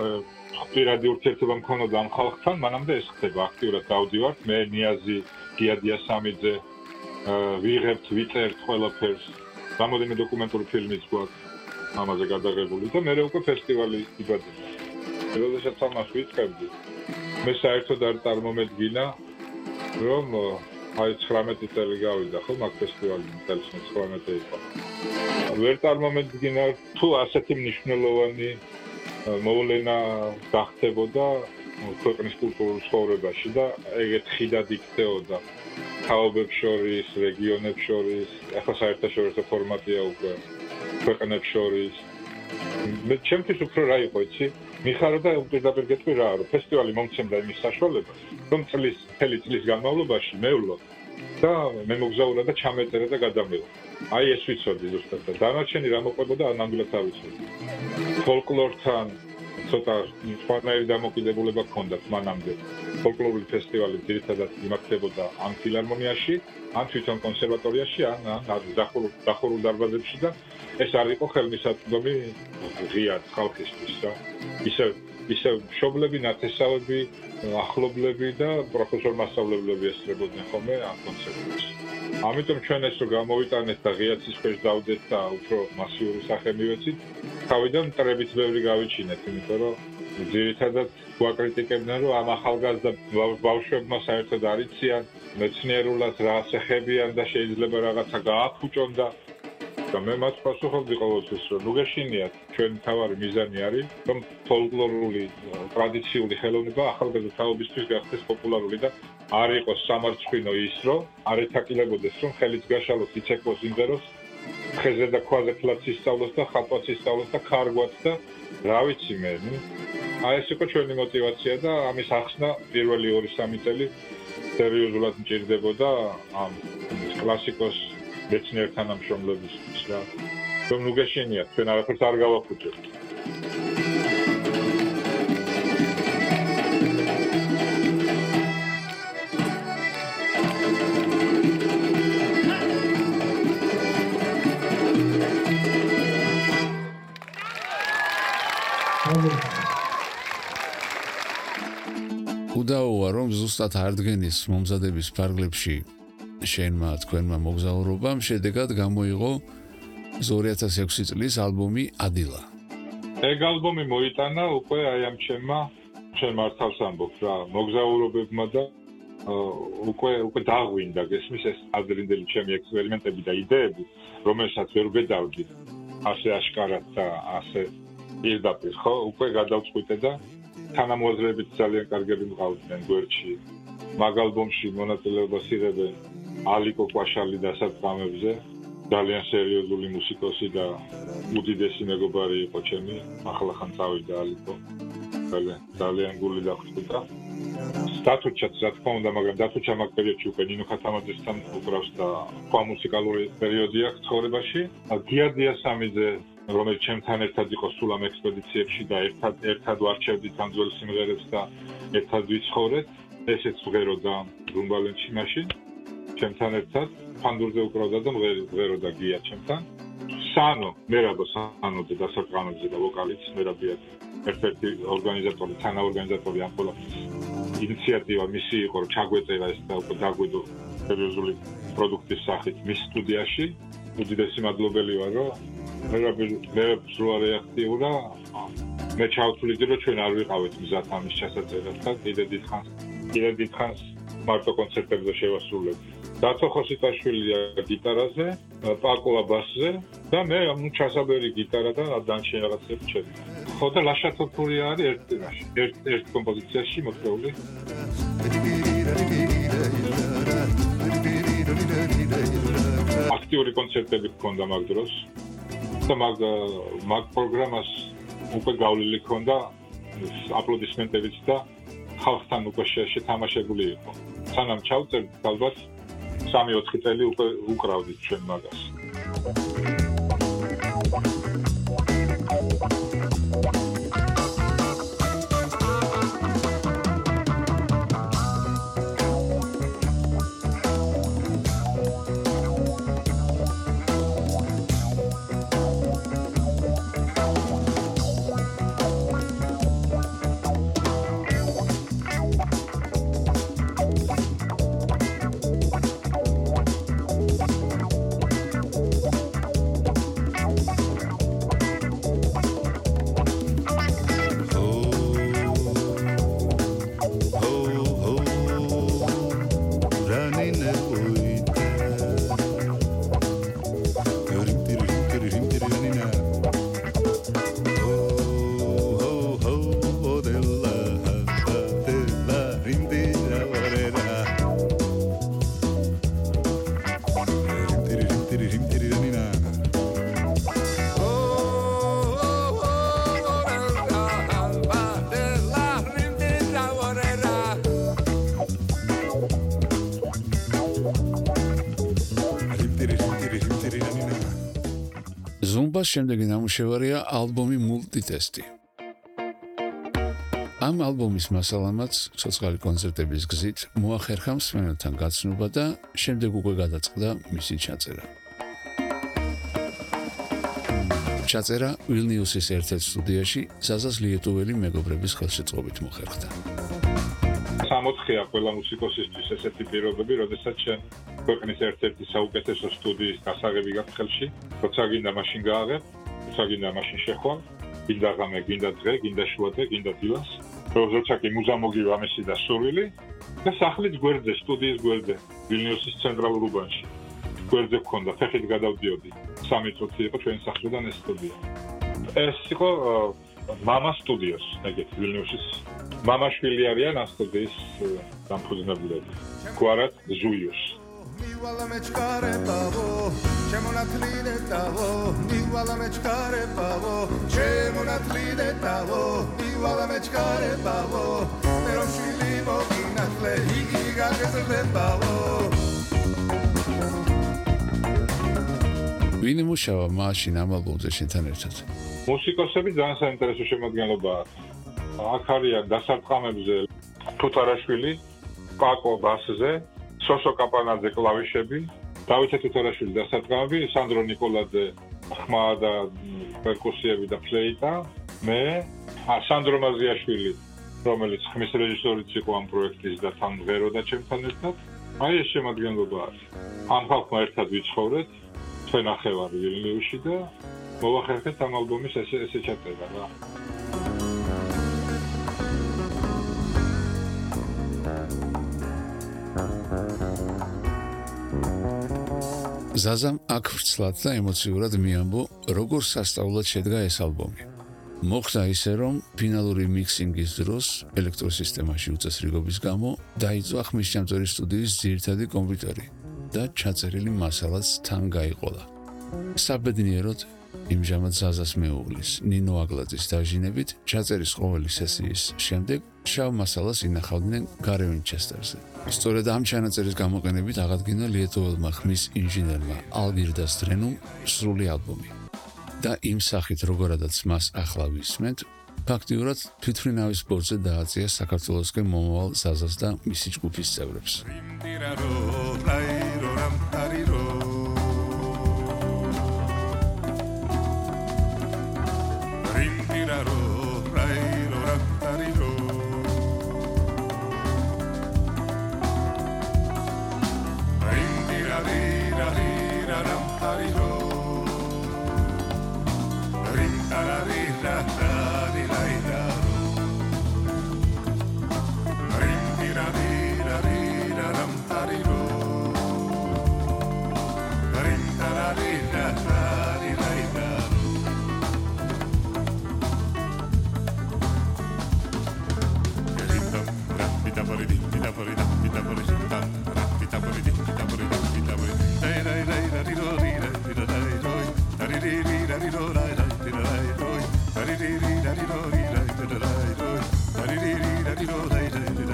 პირადი ურთიერთობა მქონოდა ამ ხალხთან, მანამდე ეს ხდება, აქტიურად დავდივართ, მე ნიაზი, გიადია სამიძე, ვიღებთ, ვიწერთ ყველაფერს. Რამოდენიმე დოკუმენტური ფილმიც გვაქვს ამაზე გადაღებული და მე უკვე ფესტივალი იბადება. როდესაც ამას ვიწყებდი, მე საერთოდ არ წარმომედგინა, რომ აი 19 წელი გავიდა ხო მაგ ფესტივალში, წელს 19 იყო. ვერ წარმომედგინა თუ ასეთი მნიშვნელოვანი მოვლენა გახდებოდა ქვეყნის კულტურულ ცხოვრებაში და ეგეთ ხიდად იქცეოდა თაობებს შორის, რეგიონებს შორის, ახლა საერთაშორისო ფორმატია უკვე ქვეყნებს შორის. მე ჩემთვის უფრო რა იყო, იცი? მიხარო და პირდაპირ გეტყვი რა, რომ ფესტივალი მომცემდა იმის საშუალებას, რომ მთელი წლის განმავლობაში მევლო და მე მოგზაურა და ჩამეწერა და გადამევა. აი ეს ვიცოდი ზუსტად და დანარჩენი რა მოყვებოდა ნამდვილად არ ვიცოდი. ფოლკლორთან ცოტა სხვანაირი დამოკიდებულება ჰქონდათ მანამდე. ფოლკლორული ფესტივალი ძირითადად იმართებოდა ან ფილარმონიაში, ან თვითონ კონსერვატორიაში, ან დახურულ დარბაზებში და ეს არ იყო ხელმისაწვდომი ღია ხალხისთვის რა. ისე მშობლები, ნათესავები, ახლობლები და პროფესორ-მასწავლებლები ესწრებოდნენ ხოლმე ამ კონცერტებს. ამიტომ ჩვენ ეს რო გამოვიტანეთ და ღიაცის ქვეშ დავდეთ და უფრო მასიური სახე მივეცით, თავიდან მტრებით ბევრი გავიჩინეთ, იმიტომ რომ ძირითადად გვაკრიტიკებდნენ, რომ ამ ახალგაზრდა ბავშვებმა საერთოდ არ იციან მეცნიერულად რა ასეხებიან და შეიძლება რაღაცა გააფუჭონ და მე მას პასუხობდი ყოველთვის, რომ ნუ გეშინიათ, ჩვენი თავარი მიზანი არის, რომ ფოლკლორული ტრადიციული ხელოვნება ახალგაზრდა თაობისთვის გახდეს პოპულარული და არ იყოს სამარცხვინო ის, რომ არ ეთაკილებოდეს, რომ ხელიც გაშალოს, იცეკვოს იმდეროს, ხეზე და ქვაზე ფლაც ისწავლოს და ხატვაც ისწავლოს და ქარგვაც და რა ვიცი მე, აი ეს იყო ჩვენი мотиваცია და ამის ახსნა პირველი 2-3 წელი სერიოზულად მჭირდებოდა ამ კლასიკოს მეცნიერ თანამშრომლებისთვის რა. რომ ნუ გეშინიათ, ჩვენ არაფერს არ გავაფუჭებთ. უდაოა რომ ზუსტად არ დგენის მომზადების ფარგლებში შენმა თქვენმა მოგზაურობამ შედეგად გამოიღო 2006 წლის ალბომი ადილა. ეგ ალბომი მოიტანა უკვე აი ამ ჩემ მართავს ამბობ რა, მოგზაურობებმა და უკვე დაღვინდა გესმის ეს ადრინდელი ჩემი ექსპერიმენტები და იდეები, რომელსაც ვერ ვედავდი ასე აშკარად და ასე პირდაპირ, ხო, უკვე გადავწყვიტე და თანამოაზრეებით ძალიან კარგები მყავდნენ გვერდში. მაგ ალბომში მონაწილეობას იღებენ ალიკო კვაშალი და საფრამებზე, ძალიან სერიოზული მუსიკოსი და უდიდესი მეგობარი იყო ჩემი, ახლახან წავიდა ალიკო. ძალიან გული დახვდა. დათუჩაც რა თქმა უნდა, მაგრამ დათუჩა მაგ პერიოდში უკვე ნინო ხათამაძესთან უკრავს და სხვა მუსიკალური პერიოდი აქვს ცხოვრებაში. გიადია სამიძე, რომელიც ჩემთან ერთად იყო სულ ამ ექსპედიციებში და ერთად ვარჩევდით ამ ძველ სიმღერებს და ერთად ვიცხოვრეთ. ესეც ვღეროდა რუმბალენში მაშინ. ჩემთან ერთად ფანდურზე უკრავდა და მღეროდა გია ჩემთან. სანო, მერაბო სანოძე და საფრამებზე და ვოკალიც მერაბია. ერთ-ერთი ორგანიზატორი, თანაორგანიზატორი ამ ყველაფრის ინიციატივა მისი იყო, რომ ჩაგვეწერა ეს და უკვე დაგვიდო სერიოზული პროდუქტის სახით მის სტუდიაში. უდიდესი მადლობელი ვარ, რომ მერაბს რო არ ეაქტიურა, მე ჩავთვლიდი, რომ ჩვენ არ ვიყავით მზად ამის ჩასაწერად და კიდე დიდხანს მარტო კონცერტებზე შევასრულებდი. დათო ხოსიტაშვილია გიტარაზე, პაკოა ბასზე და მე ჩასაბერი გიტარა და დანარჩენი რაღაცები ჩერდი. ხო და ლაშათოფური არის ერთ კომპოზიციაში მოწეული. აქტიური კონცერტები ჰქონდა მაგ დროს და მაგ პროგრამას უკვე გავლილი ჰქონდა აპლოდისმენტებიც და ხალხთან უკვე შეთამაშებული იყო. სანამ ჩავწერთ, ალბათ 3-4 წელი უკვე უკრავდით ჩვენ მაგას. ზუმბას შემდეგი ნამუშევარია ალბომი მულტიტესტი. ამ ალბომის მასალამაც ცოცხალი კონცერტების გზით მოახერხა მსმენელთან გაცნობა და შემდეგ უკვე გადაწყდა მისი ჩაწერა. ჩაწერა ვილნიუსის ერთ-ერთ სტუდიაში ზაზას ლიეტუველი მეგობრების ხელშეწყობით მოხერხდა. 64-ია ყველა მუსიკოსისთვის ესეთი პირობები, როდესაც შენ ქვეყნის ერთ-ერთი საუკეთესო სტუდიის გასაღები გაქვს ხელში, როცა გინდა მაშინ გააღებ, როცა გინდა მაშინ შეხვალ, გინდა ღამე, გინდა დღე, გინდა შუადღე, გინდა დილას, როცა კი მუზა მოგივა ამისი და სურვილი და სახლით გვერდზე, სტუდიის გვერდზე, ვილნიუსის ცენტრალურ უბანში. გვერდზე გქონდა, ფეხით გადავდიოდი. 3 წუთი იყო ჩვენი სახლიდან ეს სტუდია. ეს იყო მამა სტუდიოს, ეგეთ ვილნიუსის მამა-შვილი არიან ამ სტუდიის დამფუძნებლები. გვარად ზუიუს. მივალა მეჩქარებავო, შემონათლიდეთავო, მივალა მეჩქარებავო, შემონათლიდეთავო, მივალა მეჩქარებავო, მე რომ შვილი მოგინათლე, იგი გაგეზრდებავო. ვინ იმუშავა მაშინ ამ ალბომზე შენთან ერთად? მუსიკოსები ძალიან საინტერესო შემადგენლობაა. აქ არიან დასარტყამებზე თუთარაშვილი, პაკო ბასზე, სოსო კაპანაძე კლავიშები, დავითე თუთარაშვილი დასარტყამები, სანდრო ნიკოლაძე ხმა და პერკუსიები და ფლეიტა, მე, სანდრო მაზიაშვილი, რომელიც ხმის რეჟისორიც იყო ამ პროექტის და თან მღეროდა ჩემთან ერთად. აი ეს შემადგენლობა არის. ამ ხალხმა ერთად ვიცხოვრეთ, ჩვენ ახევარი ვილნიუსში და მოვახერხეთ ამ ალბომის ესე ჩაწერა რა. ზაზამ აქ ვრცლად და ემოციურად მიამბო, როგორ სასწაულად შედგა ეს ალბომი. მოხდა ისე, რომ ფინალური მიქსინგის დროს ელექტროსისტემაში უწესრიგობის გამო დაიწვა ხმისჩამწერი სტუდიის ძირითადი კომპიუტერი და ჩაწერილი მასალაც თან გაიყოლა. საბედნიეროდ იმჟამად ზაზას მეუღლის, ნინო აგლაძის დაჟინებით ჩაწერის ყოველი სესიის შემდეგ შავ მასალას ინახავდნენ გარე ვინჩესტერზე. სწორედ ამ ჩანაწერის გამოყენებით აღადგინა ლიეტუველმა ხმის ინჟინერმა ალგირდას დრენუმ სრული ალბომი. და იმ სახით, როგორადაც მას ახლა ვისმენთ, ფაქტიურად თვითმფრინავის ბორცზე დააწია საქართველოსკენ მომავალ ზაზას და მისი ჯგუფის წევრებს. Da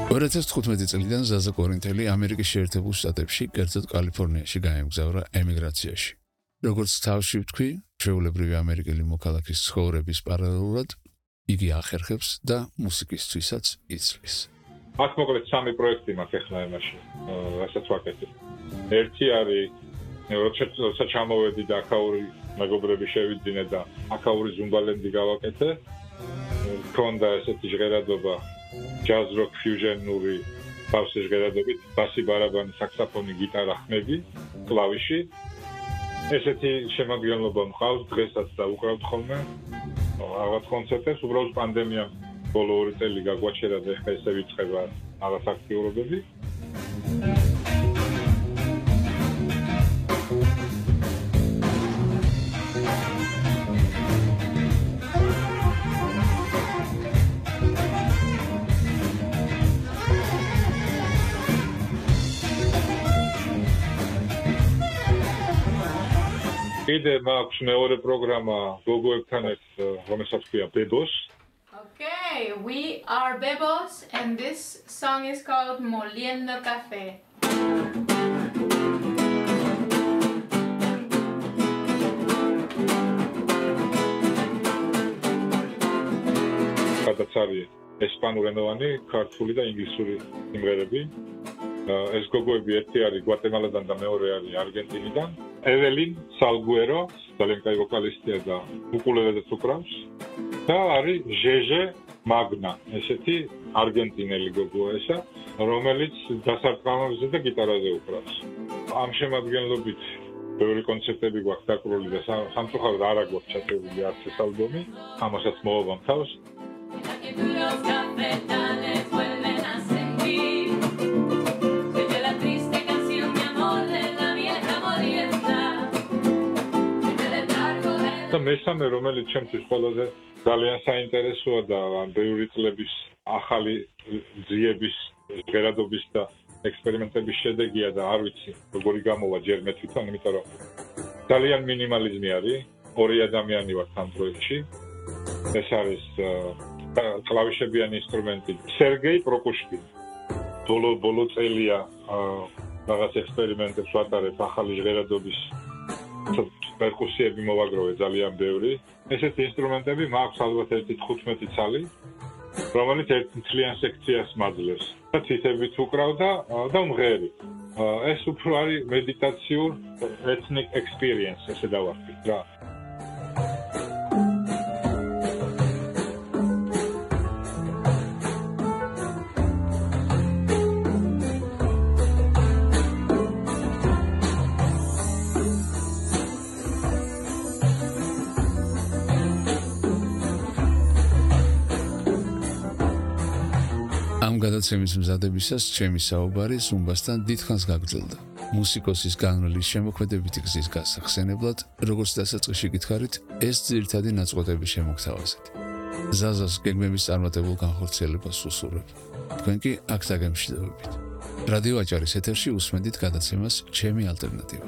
2015 წლიდან ზაზა კორინთელი ამერიკის შეერთებულ შტატებში, კერძოდ კალიფორნიაში გაემგზავრა ემიგრაციაში. როგორც თავში ვთქვი, ჩვეულებრივი ამერიკელი მოქალაქის ცხოვრების პარალელურად იგი ახერხებს და მუსიკისთვისაც იცლის. აქ მოკლედ სამი პროექტი მაქვს ახლა იმაში, რასაც ვაკეთებ. ერთი არის როცა ჩამოვედი და აქაური მეგობრები შევიძინე და აქაური ზუმბალენდი გავაკეთე. მქონდა ესეთი ჟღერადობა jazz rock fusion-ური ბავშვის ჟღერადობით, ბასი, ბარაბანი, საქსოფონი, გიტარა, ხმები, კლავიში. ესეთი შემადგენლობა მყავს დღესაც და უკრავთ ხოლმე რაღაც კონცერტებს, უბრალოდ პანდემიამ ბოლო 2 წელი გაგვაჩერა და ეხლა ესე ვიწყება რაღაც აქტიურობები. კიდე მაქვს მეორე პროგრამა გოგოებთან ერთად, რომელსაც ქვია Bebos. Okay, we are Bebos and this song is called Moliendo Café. გადაცარი ესპანურენოვანი, ქართული და ინგლისური სიმღერები. ეს გოგოები ერთი არის გვატემალადან და მეორე არის არგენტინიდან. Evelyn Salguero, ძალიან კაი ვოკალისტია და უკულელედაც უკრავს. და არის Jeje Magna, ესეთი არგენტინელი გოგოა ესა, რომელიც დასარტყამებზე და გიტარაზე უკრავს. ამ შემადგენლობით ბევრი კონცერტები გვაქვს დაკრული და სამწუხაროდ არ აქვს ჩატარებული არც ეს ალბომი, ამასაც მოვაბამ თავს. და მესამე, რომელიც ჩემთვის ყველაზე ძალიან საინტერესოა და ბევრი წლების ახალი ძიების, ჟღერადობის და ექსპერიმენტების შედეგია და არ ვიცი, როგორი გამოვა ჯერ მე თვითონ, იმიტომ რომ ძალიან მინიმალიზმი არის, ორი ადამიანი ვართ ამ პროექტში. ეს არის კლავიშებიანი ინსტრუმენტი სერგეი პროკუშკინი. ბოლო წელია რაღაც ექსპერიმენტებს ვატარებ ახალი ჟღერადობის პერკუსიები მოვაგროვე ძალიან ბევრი. ესეთი ინსტრუმენტები მაქვს ალბათ 15 ცალი, რომელიც ერთ მთლიან სექციას მაძლევს. და თითებით უკრავ და მღერი. ეს უფრო არის მედიტაციურ ethnic experience, ესე დავარქვით რა. ამ გადაცემის მზადებისას ჩემი საუბარი ზუმბასთან დიდხანს გაგრძელდა. მუსიკოსის განვლელის შემოქმედებითი გზის გასახსენებლად, როგორც დასაწყისში გითხარით, ეს ძირითადი ნაწყვეტები შემოგთავაზეთ. ზაზას გეგმების წარმატებულ განხორციელებას უსურვებ. თქვენ კი აქ დაგემშვიდობებით. რადიო აჭარის ეთერში უსმენთ გადაცემას ჩემი ალტერნატივა.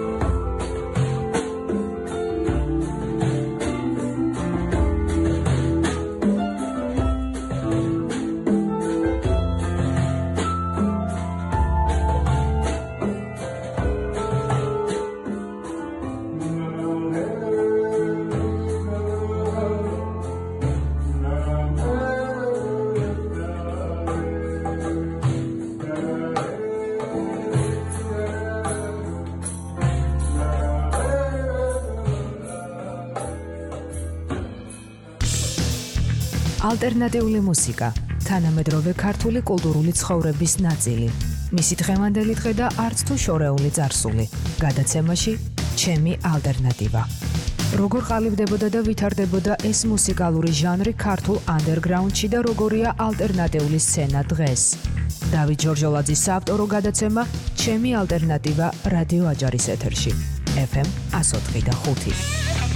ალტერნატიული მუსიკა, თანამედროვე ქართული კულტურული ცხოვრების ნაწილი. მისი დღევანდელი დღე და არც თუ შორეული წარსული. გადაცემაში ჩემი ალტერნატივა. როგორ ყალიბდებოდა და ვითარდებოდა ეს მუსიკალური ჟანრი ქართულ ანდერგრაუნდში და როგორია ალტერნატიული სცენა დღეს. დავით ჯორჯოლაძის საავტორო გადაცემა ჩემი ალტერნატივა რადიო აჭარის ეთერში. FM 104.5.